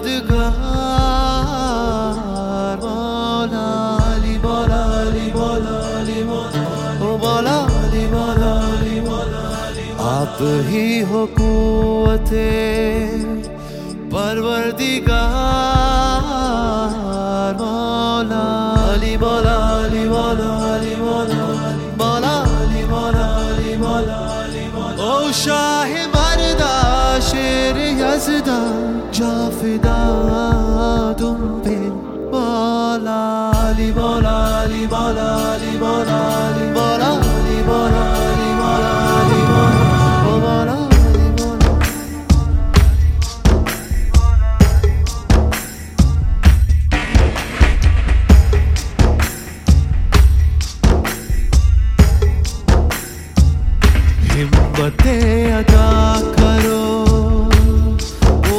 मददगार मौला अली मौला अली मौला अली मौला ओ मौला अली मौला अली मौला आप ही हो कुव्वते परवरदिगार मौला अली मौला अली मौला अली मौला मौला अली मौला अली मौला ओ शाह मर्दा शेर यज़दा जाफिदा तुम पे मौला अली मौला अली मौला अली मौला अली मौला अली मौला अली मौला अली मौला ओ मौला हिम्मतें अदा करो ओ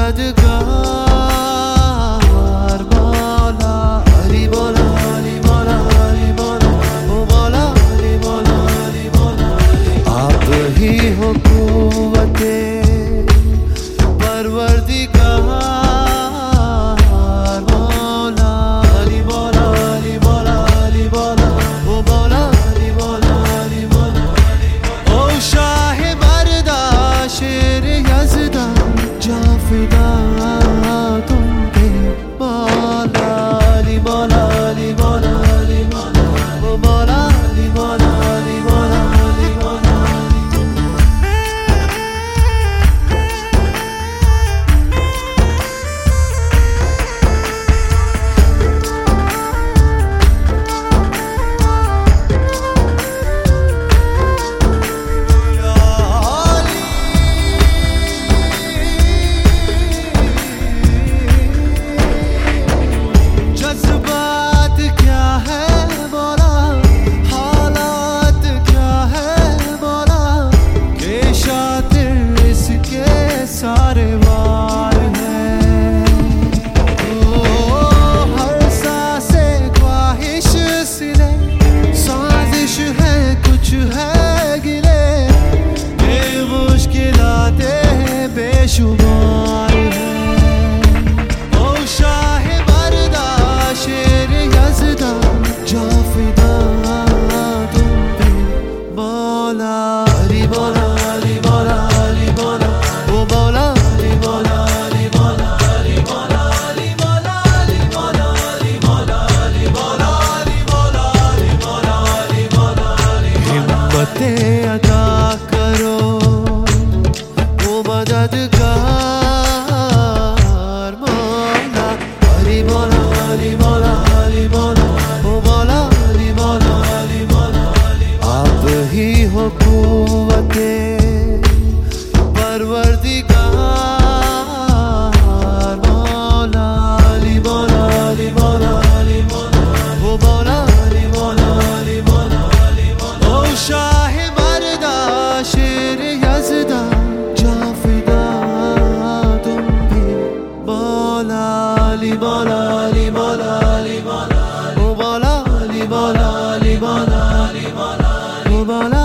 मददगार मौला अली मौला अली मौला अली मौला ओ मौला अली मौला अली मौला आप ही हो कुव्वते परवरदिगार मौला अली मौला अली मौला अली मौला ओ मौला अली मौला अली मौला ओ शाह मर्दा शेर यज़दा जाफिदा तुम पे मौला अली मौला अली मौला अली मौला ओ मौला अली मौला अली मौला अली मौला जज्बात क्या है मौला हालात क्या है मौला के शातिर इसके सारे वार हैं ओ हर सांसे ख्वाहिश सिले साजिश है कुछ है गिले ये मुश्किलातें बेशुमार हैं ओ शाह मर्दा शेर यज़दा जाफिदा तुम पे मौला अली मौला अली मौला अली मौला ओ मौला अली मौला अली मौला अली मौला अली मौला अली मौला अली मौला अली मौला अली मौला अली मौला अली मौला अली हिम्मतें अदा करो ओ मददगार मौला अली मौला अली मौला अली मौला ओ मौला अली मौला अली मौला आप ही हो कुव्वते परवरदिगार मौला अली मौला अली मौला अली मौला ओ मौला अली मौला अली मौला ओ शाह मर्दा शेर यज़दा जाफिदा तुम पे मौला अली मौला अली मौला अली मौला ओ मौला अली मौला अली मौला अली मौला ओ मौला